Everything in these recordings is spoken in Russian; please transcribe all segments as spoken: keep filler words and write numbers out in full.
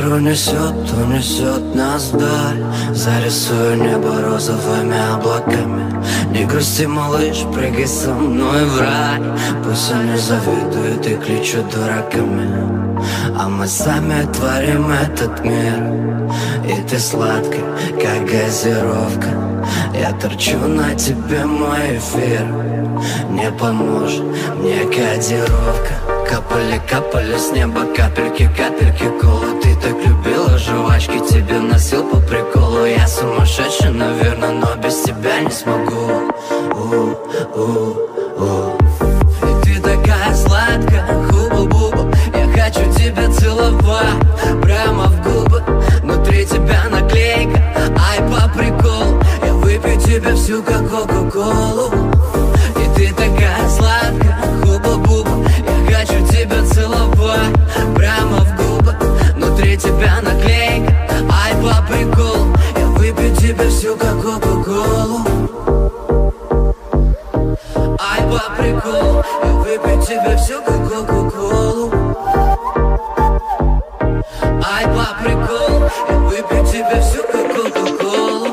унесет, унесет нас вдаль. Зарисую небо розовыми облаками. Не грусти, малыш, прыгай со мной в рай. Пусть они завидуют и кличут дураками, а мы сами творим этот мир. И ты сладкая, как газировка. Я торчу на тебе, мой эфир. Не поможет мне кодировка. Капали, капали с неба капельки, капельки колы. Ты так любила жвачки, тебе носил по приколу. Я сумасшедший, наверное, но без тебя не смогу. У-у-у. И ты такая сладкая, хуба-буба. Я хочу тебя целовать прямо в губы. Внутри тебя наклейка, ай, по приколу. Я выпью тебе всю, как кока-колу. И ты такая сладкая, хуба-буба. Я хочу тебя целовать прямо в губы. Внутри тебя наклейка, ай, по приколу. Я выпью тебе всю, как кока-колу. Ай, по приколу. Я выпью тебе всю, как кока-колу. Ай, по приколу. Я выпью тебе всю, как кока-колу.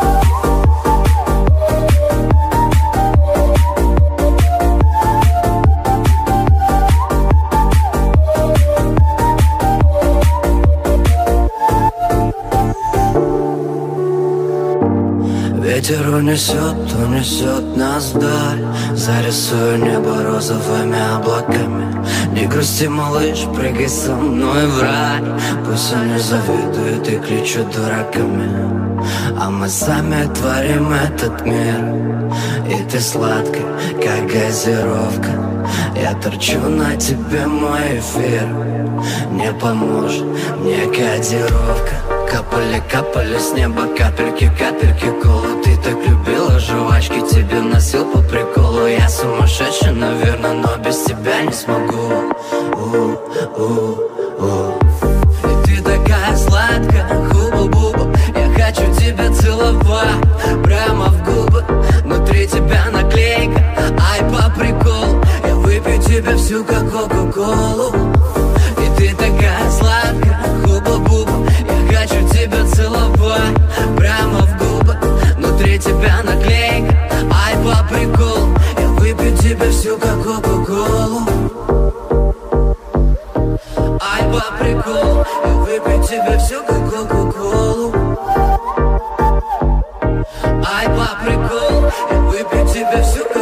Ветер унесет, унесет нас вдаль. Зарисую небо розовыми облаками. Не грусти, малыш, прыгай со мной в рай. Пусть они завидуют и кличут дураками, а мы сами творим этот мир. И ты сладкая, как газировка. Я торчу на тебе, мой эфир. Не поможет мне кодировка. Капали, капали с неба капельки, капельки колы. Ты так любила жвачки, тебе носил по приколу. Я сумасшедший, наверное, но без тебя не смогу. У-у-у. И ты такая сладкая, хуба-буба. Я хочу тебя целовать прямо в губы. Внутри тебя наклейка, ай, по приколу. Я выпью тебе всю, как кока-колу. И ты такая сладкая, хуба-буба. Я хочу тебя целовать прямо в губы. Внутри тебя наклейка, ай, по приколу. Я выпью тебе всю, как кока-колу. Ай, по приколу. Я выпью тебе всю, как кока-колу. Ай, по приколу. Я выпью тебе всю, как